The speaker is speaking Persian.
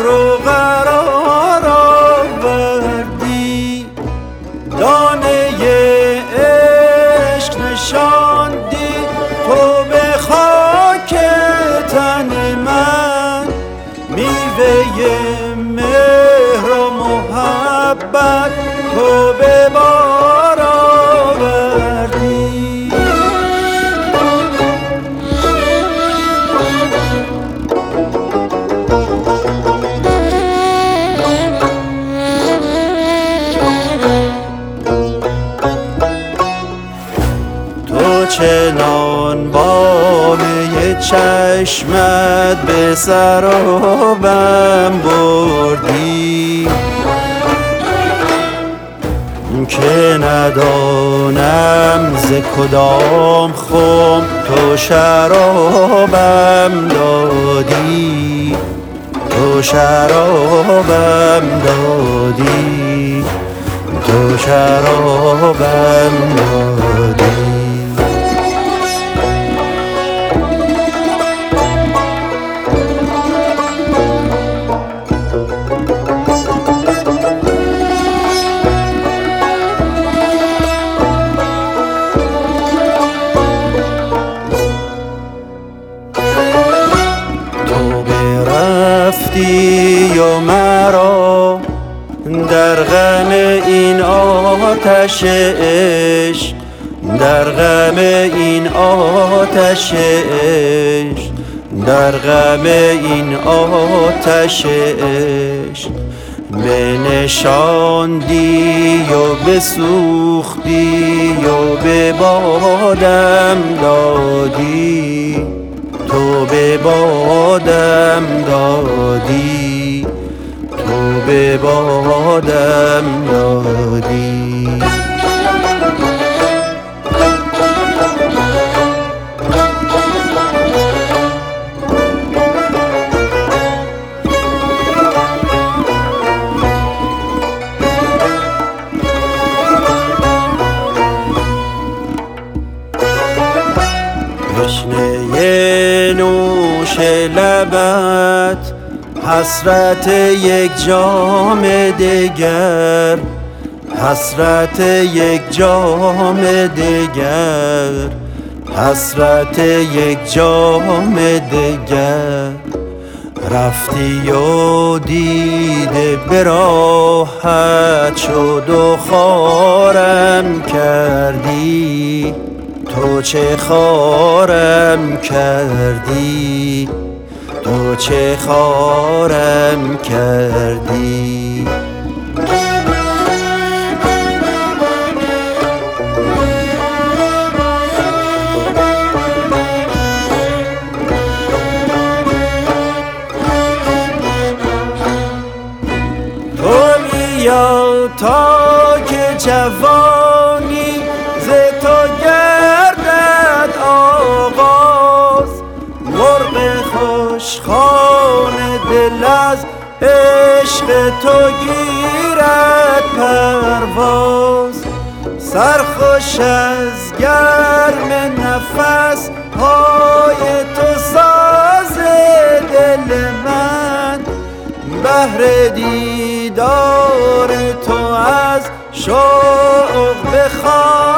رو قرار آوردی، دانه عشق نشاندی تو به خاک تن من، میوه مهر و محبت تو به بار آوردی. تو چنان بامه چشمت به سر و بم بردی که ندانم ز کدام خم تو شرابم دادی، تو شرابم دادی، تو شرابم دادی. و مرا در غم این آتش عشق، در غم این آتش عشق، در غم این آتش عشق بنشاندی و بسوختی و به بادم دادی، تو به بادم دادی، تو به بادم دادی. تشنه نوش لبت، حسرت یک جام دگر، حسرت یک جام دگر، حسرت یک جام دگر. رفتی و دیده به راحت شد و خوارم کردی، تو چه خوارم کردی، تو چه خوارم کردی. تو بیا تا که جوانی ز تو گردد آغاز، مرغ خوشخوان دل از عشق تو گیرد پرواز. سرخوش از گرم نفس های تو ساز دل من، بهر دیدار تو از شوق بخوان